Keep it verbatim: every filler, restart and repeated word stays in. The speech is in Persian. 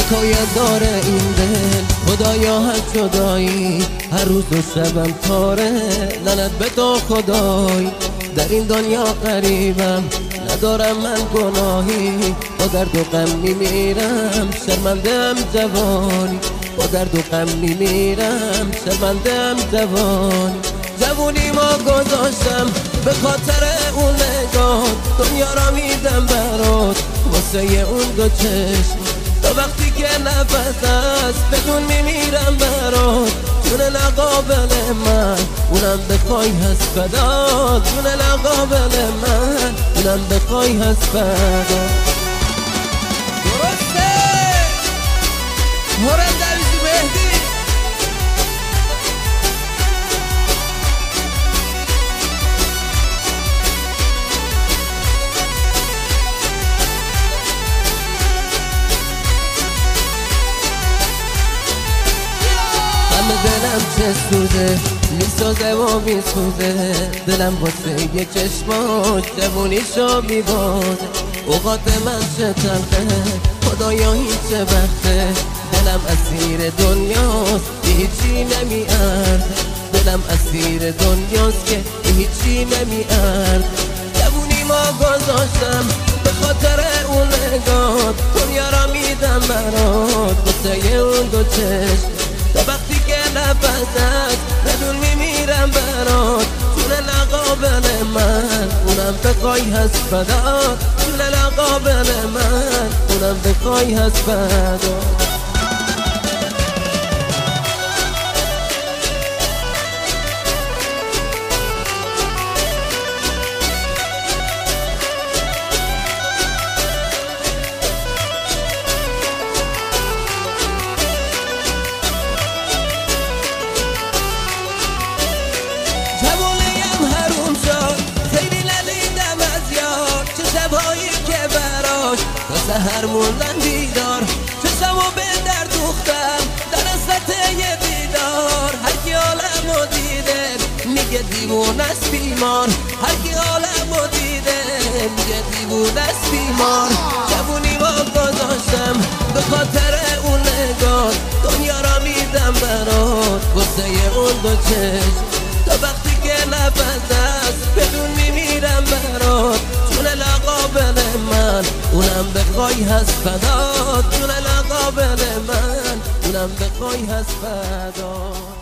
حکایت داره این دل، خدایا هر جدایی هر روز و شبم تاره. لعنت به تو خدای، در این دنیا غریبم، ندارم من گناهی، با درد و غم میمیرم، شرمنده‌ام جوانی، با درد و غم میمیرم، شرمنده‌ام جوانی. جوونی ما گذاشتم به خاطر اون نگاه، دنیا را میدم برات واسه اون دو چشم. تا وقتی که نفس است بدون میمیرم برات، جون نقابل من اونم بخوای هست فدا، جون نقابل من اونم بخوای هست فدا. درسته هرم دویزی مهدی. دلم چه سوزه میسازه و میسوزه، دلم واسه یه چشماش جوونیشو میبازه. اوقات من چه تلخه خدایا هیچ وقته، دلم اسیر دنیاست که هیچی نمیارد، دلم اسیر دنیاست که هیچی نمیارد. جوونی ما گذاشتم به خاطر اون نگاه، دنیا را میدم برات واسه اون دو چشم. تا وقتی که نفس است بدون میمیرم برات، جون نقابل من اونم بخوای هست فدا، جون نقابل من اونم بخوای هست فدا. تا سهر موندن بیدار، چشمو به در دوختم در حسرت یه دیدار. هرکی عالمو دیده میگه دیوونه است بیمار، هرکی عالمو دیده میگه دیوونه است بیمار. جوونی ما گذاشتم به خاطر اون نگاه، دنیا را میدم برات واسه اون دو چشم. تا وقتی که نفس است بدون میمیرم برات، جون نقابل من اونم بخوای هست فدا، جون نقابل من اونم بخوای هست فدا.